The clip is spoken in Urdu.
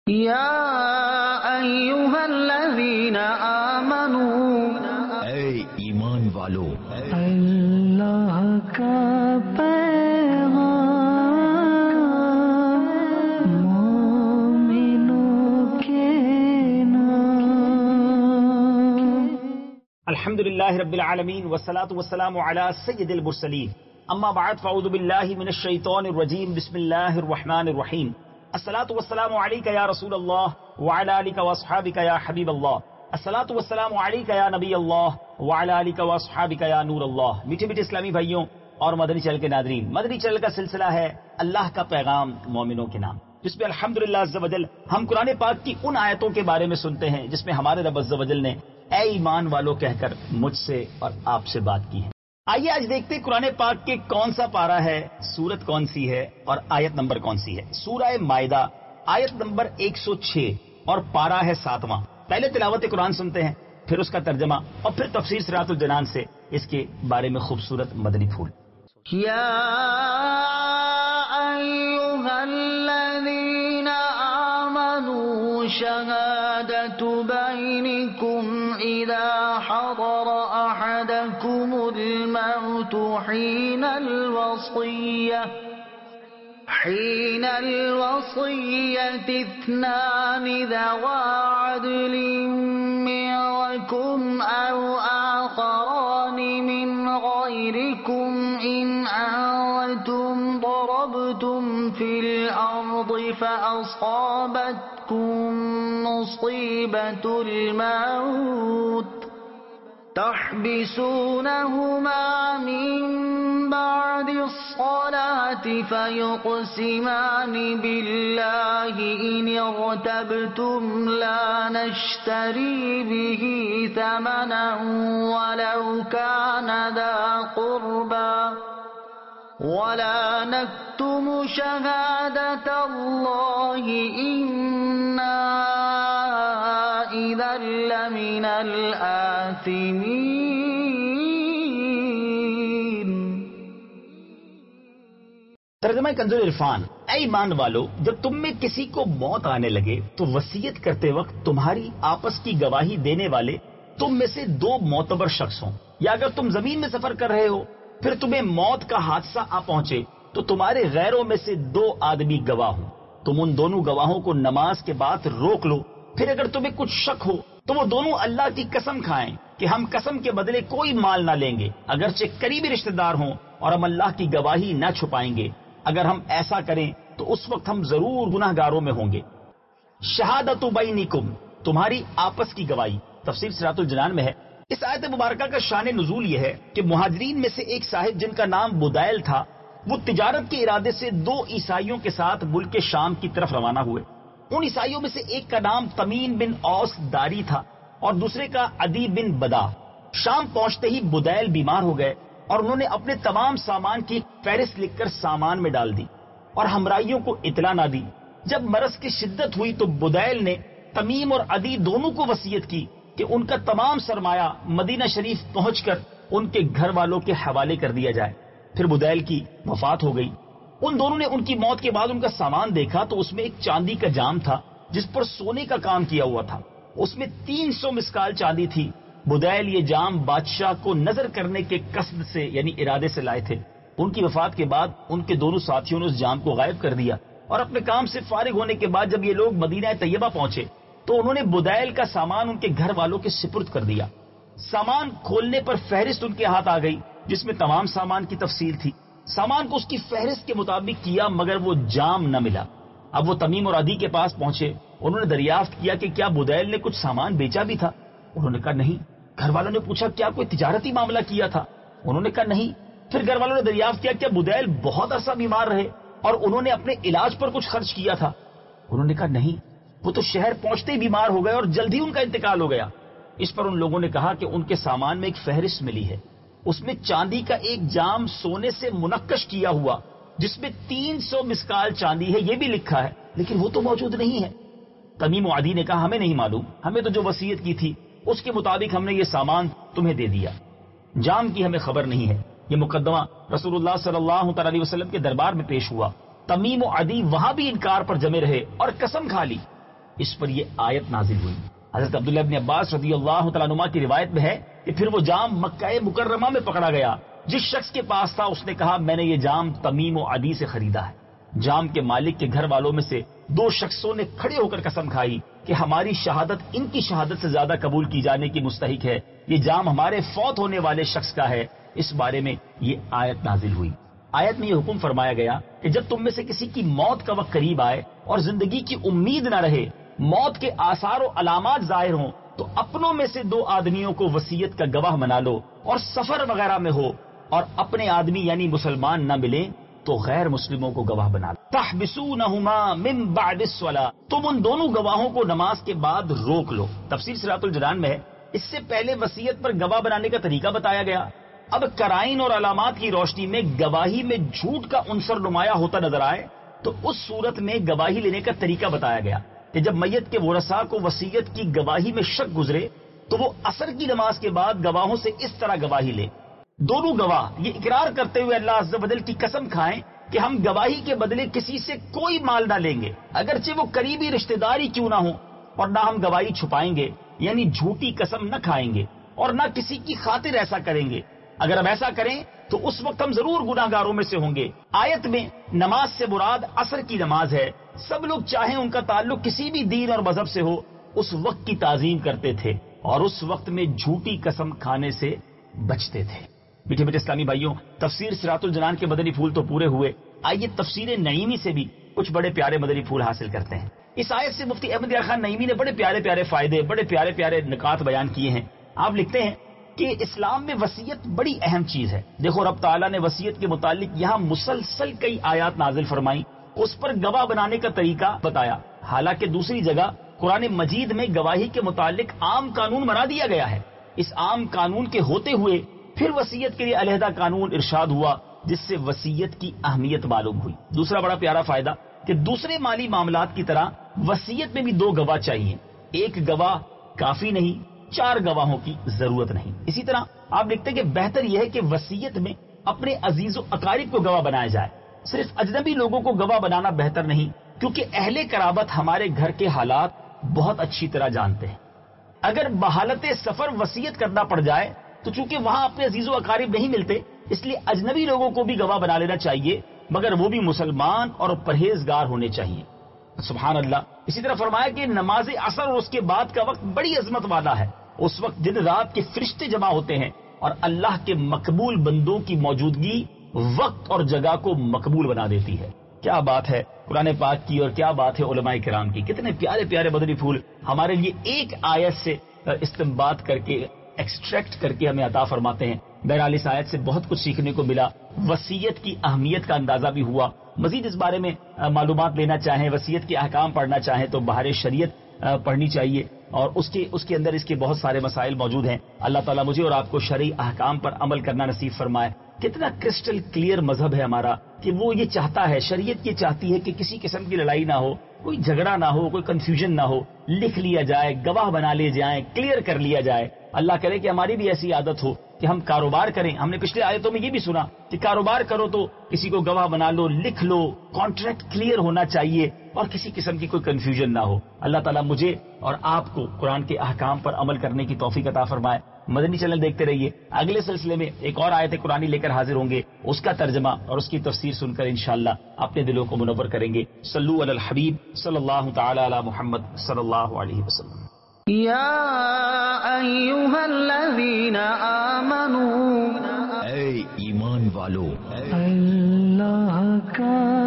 یا ایھا الذین آمنوا، اے ایمان والو، اللہ کا پیغام مومنوں کے نام۔ الحمدللہ رب العالمین والصلاة والسلام علی سید المرسلین، اما بعد فاعوذ باللہ من الشیطان الرجیم، بسم اللہ الرحمن الرحیم۔ الصلاة والسلام علیک یا رسول اللہ وعلی آلک واصحابک یا حبیب اللہ، الصلاة والسلام علیک یا نبی اللہ وعلی آلک واصحابک یا نور اللہ۔ میٹھے میٹھے اسلامی بھائیوں اور مدنی چینل کے ناظرین، مدنی چینل کا سلسلہ ہے اللہ کا پیغام مومنوں کے نام، جس میں الحمدللہ عز و جل ہم قرآن پاک کی ان آیتوں کے بارے میں سنتے ہیں جس میں ہمارے رب عز و جل نے اے ایمان والو کہہ کر مجھ سے اور آپ سے بات کی ہے۔ آئیے آج دیکھتے ہیں قرآن پاک کے کون سا پارہ ہے، سورت کون سی ہے اور آیت نمبر کون سی ہے۔ سورہ مائدہ آیت نمبر 106 اور پارہ ہے 7واں۔ پہلے تلاوت قرآن سنتے ہیں، پھر اس کا ترجمہ اور پھر تفسیر صراط الجنان سے اس کے بارے میں خوبصورت مدنی پھول۔ یا ایھا الذین آمنوا شہادۃ بینکم اذا حضر احدکم الموت حین الوصیۃ اثنان ذوا عدل منکم او آخران من غیرکم ان انتم ضربتم فی الارض فاصابتکم مصیبۃ الموت تحبسونهما من بعد الصلاة فيقسمان بالله إن ارتبتم لا نشتري به ثمنا ولو كان ذا قربى ولا نكتم شهادة الله إنا إذا لمن الآثمين۔ ترجمہ کنز العرفان۔ اے ایمان والو، جب تم میں کسی کو موت آنے لگے تو وصیت کرتے وقت تمہاری آپس کی گواہی دینے والے تم میں سے دو معتبر شخص ہوں، یا اگر تم زمین میں سفر کر رہے ہو پھر تمہیں موت کا حادثہ آ پہنچے تو تمہارے غیروں میں سے دو آدمی گواہ ہوں، تم ان دونوں گواہوں کو نماز کے بعد روک لو، پھر اگر تمہیں کچھ شک ہو تو وہ دونوں اللہ کی قسم کھائیں کہ ہم قسم کے بدلے کوئی مال نہ لیں گے، اگرچہ قریبی رشتہ دار ہوں، اور ہم اللہ کی گواہی نہ چھپائیں گے، اگر ہم ایسا کریں تو اس وقت ہم ضرور گناہ گاروں میں ہوں گے۔ شہادت بینکم، تمہاری آپس کی گواہی، تفسیر صراط الجنان میں ہے۔ اس آیت مبارکہ کا شان نزول یہ ہے کہ مہاجرین میں سے ایک صاحب جن کا نام بدیل تھا، وہ تجارت کے ارادے سے دو عیسائیوں کے ساتھ ملک شام کی طرف روانہ ہوئے۔ ان عیسائیوں میں سے ایک کا نام تمیم بن اوس داری تھا اور دوسرے کا عدی بن بدا۔ شام پہنچتے ہی بدیل بیمار ہو گئے اور انہوں نے اپنے تمام سامان کی فہرست لکھ کر سامان میں ڈال دی اور ہمراہیوں کو اطلاع نہ دی۔ جب مرض کی شدت ہوئی تو بدیل نے تمیم اور عدی دونوں کو وصیت کی کہ ان کا تمام سرمایہ مدینہ شریف پہنچ کر ان کے گھر والوں کے حوالے کر دیا جائے۔ پھر بدیل کی وفات ہو گئی۔ ان دونوں نے ان کی موت کے بعد ان کا سامان دیکھا تو اس میں ایک چاندی کا جام تھا جس پر سونے کا کام کیا ہوا تھا، اس میں 300 مسکال چاندی تھی۔ بدیل یہ جام بادشاہ کو نظر کرنے کے قصد سے یعنی ارادے سے لائے تھے۔ ان کی وفات کے بعد ان کے دونوں ساتھیوں نے اس جام کو غائب کر دیا اور اپنے کام سے فارغ ہونے کے بعد جب یہ لوگ مدینہ طیبہ پہنچے تو انہوں نے بدیل کا سامان ان کے گھر والوں کے سپرد کر دیا۔ سامان کھولنے پر فہرست ان کے ہاتھ آ گئی جس میں تمام سامان کی تفصیل تھی۔ سامان کو اس کی فہرست کے مطابق کیا مگر وہ جام نہ ملا۔ اب وہ تمیم اور عدی کے پاس پہنچے، انہوں نے دریافت کیا کہ کیا بدیل نے کچھ سامان بیچا بھی تھا؟ انہوں نے کہا نہیں۔ گھر والوں نے پوچھا کیا کوئی تجارتی معاملہ کیا تھا؟ انہوں نے کہا نہیں۔ پھر گھر والوں نے دریافت کیا کیا بدیل بہت عرصہ بیمار رہے اور انہوں نے اپنے علاج پر کچھ خرچ کیا تھا؟ انہوں نے کہا نہیں، وہ تو شہر پہنچتے ہی بیمار ہو گئے اور جلد ہی ان کا انتقال ہو گیا۔ اس پر ان لوگوں نے کہا کہ ان کے سامان میں ایک فہرست ملی ہے، اس میں چاندی کا ایک جام سونے سے منقش کیا ہوا جس میں 300 مسکال چاندی ہے یہ بھی لکھا ہے، لیکن وہ تو موجود نہیں ہے۔ تمیم و عدی نے کہا ہمیں نہیں معلوم، ہمیں تو جو وصیت کی تھی اس کے مطابق ہم نے یہ سامان تمہیں دے دیا، جام کی ہمیں خبر نہیں ہے۔ یہ مقدمہ رسول اللہ صلی اللہ تعالی وسلم کے دربار میں پیش ہوا۔ تمیم و عدی وہاں بھی انکار پر جمے رہے اور قسم کھا لی اس پر یہ آیت نازل ہوئی۔ حضرت عبداللہ ابن عباس رضی اللہ تعالیٰ عنہ کی روایت میں ہے کہ پھر وہ جام مکہ مکرمہ میں پکڑا گیا۔ جس شخص کے پاس تھا اس نے کہا میں نے یہ جام تمیم و عدی سے خریدا ہے۔ جام کے مالک کے گھر والوں میں سے 2 شخصوں نے کھڑے ہو کر قسم کھائی کہ ہماری شہادت ان کی شہادت سے زیادہ قبول کی جانے کی مستحق ہے، یہ جام ہمارے فوت ہونے والے شخص کا ہے۔ اس بارے میں یہ آیت نازل ہوئی۔ آیت میں یہ حکم فرمایا گیا کہ جب تم میں سے کسی کی موت کا وقت قریب آئے اور زندگی کی امید نہ رہے، موت کے آثار و علامات ظاہر ہوں، تو اپنوں میں سے 2 آدمیوں کو وصیت کا گواہ بنا لو، اور سفر وغیرہ میں ہو اور اپنے آدمی یعنی مسلمان نہ ملیں تو غیر مسلموں کو گواہ بنا لو۔ تحبسونہما من بعد الصلاۃ، تم ان دونوں گواہوں کو نماز کے بعد روک لو۔ تفسیر صراط الجنان میں ہے اس سے پہلے وصیت پر گواہ بنانے کا طریقہ بتایا گیا، اب قرائن اور علامات کی روشنی میں گواہی میں جھوٹ کا عنصر نمایاں ہوتا نظر آئے تو اس صورت میں گواہی لینے کا طریقہ بتایا گیا کہ جب میت کے ورثاء کو وصیت کی گواہی میں شک گزرے تو وہ عصر کی نماز کے بعد گواہوں سے اس طرح گواہی لے۔ دونوں گواہ یہ اقرار کرتے ہوئے اللہ عز و جل کی قسم کھائیں کہ ہم گواہی کے بدلے کسی سے کوئی مال نہ لیں گے، اگرچہ وہ قریبی رشتہ داری کیوں نہ ہوں، اور نہ ہم گواہی چھپائیں گے یعنی جھوٹی قسم نہ کھائیں گے، اور نہ کسی کی خاطر ایسا کریں گے۔ اگر ہم ایسا کریں تو اس وقت ہم ضرور گناہ گاروں میں سے ہوں گے۔ آیت میں نماز سے مراد عصر کی نماز ہے۔ سب لوگ چاہیں ان کا تعلق کسی بھی دین اور مذہب سے ہو اس وقت کی تعظیم کرتے تھے اور اس وقت میں جھوٹی قسم کھانے سے بچتے تھے۔ میٹھے میٹھے اسلامی بھائیوں، تفسیر صراط الجنان کے مدنی پھول تو پورے ہوئے، آئیے تفسیر نعیمی سے بھی کچھ بڑے پیارے مدنی پھول حاصل کرتے ہیں۔ اس آیت سے مفتی احمد یار خان نعیمی نے بڑے پیارے پیارے فائدے، بڑے پیارے پیارے نکات بیان کیے ہیں۔ آپ لکھتے ہیں کہ اسلام میں وصیت بڑی اہم چیز ہے۔ دیکھو رب تعالیٰ نے وصیت کے متعلق یہاں مسلسل کئی آیات نازل فرمائی، اس پر گواہ بنانے کا طریقہ بتایا، حالانکہ دوسری جگہ قرآن مجید میں گواہی کے متعلق عام قانون بنا دیا گیا ہے۔ اس عام قانون کے ہوتے ہوئے پھر وصیت کے لیے علیحدہ قانون ارشاد ہوا جس سے وصیت کی اہمیت معلوم ہوئی۔ دوسرا بڑا پیارا فائدہ کہ دوسرے مالی معاملات کی طرح وصیت میں بھی 2 گواہ چاہیے، ایک گواہ کافی نہیں، 4 گواہوں کی ضرورت نہیں۔ اسی طرح آپ لکھتے ہیں کہ بہتر یہ ہے کہ وصیت میں اپنے عزیز و اقارب کو گواہ بنایا جائے، صرف اجنبی لوگوں کو گواہ بنانا بہتر نہیں، کیونکہ اہل قرابت ہمارے گھر کے حالات بہت اچھی طرح جانتے ہیں۔ اگر بحالت سفر وصیت کرنا پڑ جائے تو چونکہ وہاں اپنے عزیز و اقارب نہیں ملتے، اس لیے اجنبی لوگوں کو بھی گواہ بنا لینا چاہیے، مگر وہ بھی مسلمان اور پرہیزگار ہونے چاہیے۔ سبحان اللہ۔ اسی طرح فرمایا کہ نماز عصر اور اس کے بعد کا وقت بڑی عظمت والا ہے، اس وقت دن رات کے فرشتے جمع ہوتے ہیں اور اللہ کے مقبول بندوں کی موجودگی وقت اور جگہ کو مقبول بنا دیتی ہے۔ کیا بات ہے قرآن پاک کی اور کیا بات ہے علماء کرام کی، کتنے پیارے پیارے مدنی پھول ہمارے لیے ایک آیت سے استنباط کر کے ایکسٹریکٹ کر کے ہمیں عطا فرماتے ہیں۔ بہرحال اس آیت سے بہت کچھ سیکھنے کو ملا، وصیت کی اہمیت کا اندازہ بھی ہوا۔ مزید اس بارے میں معلومات لینا چاہیں، وصیت کے احکام پڑھنا چاہیں تو بہار شریعت پڑھنی چاہیے، اور اس کے اندر اس کے بہت سارے مسائل موجود ہیں۔ اللہ تعالیٰ مجھے اور آپ کو شرعی احکام پر عمل کرنا نصیب فرمائے۔ کتنا کرسٹل کلیئر مذہب ہے ہمارا کہ وہ یہ چاہتا ہے، شریعت یہ چاہتی ہے کہ کسی قسم کی لڑائی نہ ہو، کوئی جھگڑا نہ ہو، کوئی کنفیوژن نہ ہو، لکھ لیا جائے، گواہ بنا لیے جائیں، کلیئر کر لیا جائے۔ اللہ کرے کہ ہماری بھی ایسی عادت ہو کہ ہم کاروبار کریں۔ ہم نے پچھلے آیتوں میں یہ بھی سنا کہ کاروبار کرو تو کسی کو گواہ بنا لو، لکھ لو، کانٹریکٹ کلیئر ہونا چاہیے اور کسی قسم کی کوئی کنفیوژن نہ ہو۔ اللہ تعالیٰ مجھے اور آپ کو قرآن کے احکام پر عمل کرنے کی توفیق عطا فرمائے۔ مدنی چینل دیکھتے رہیے، اگلے سلسلے میں ایک اور آیت قرآنی لے کر حاضر ہوں گے، اس کا ترجمہ اور اس کی تفسیر سن کر انشاءاللہ اپنے دلوں کو منور کریں گے۔ صلو علی الحبیب صلی اللہ تعالی علی محمد صلی اللہ علیہ وسلم۔ یا ایھا الذین آمنوا، اے ایمان والو، اللہ کا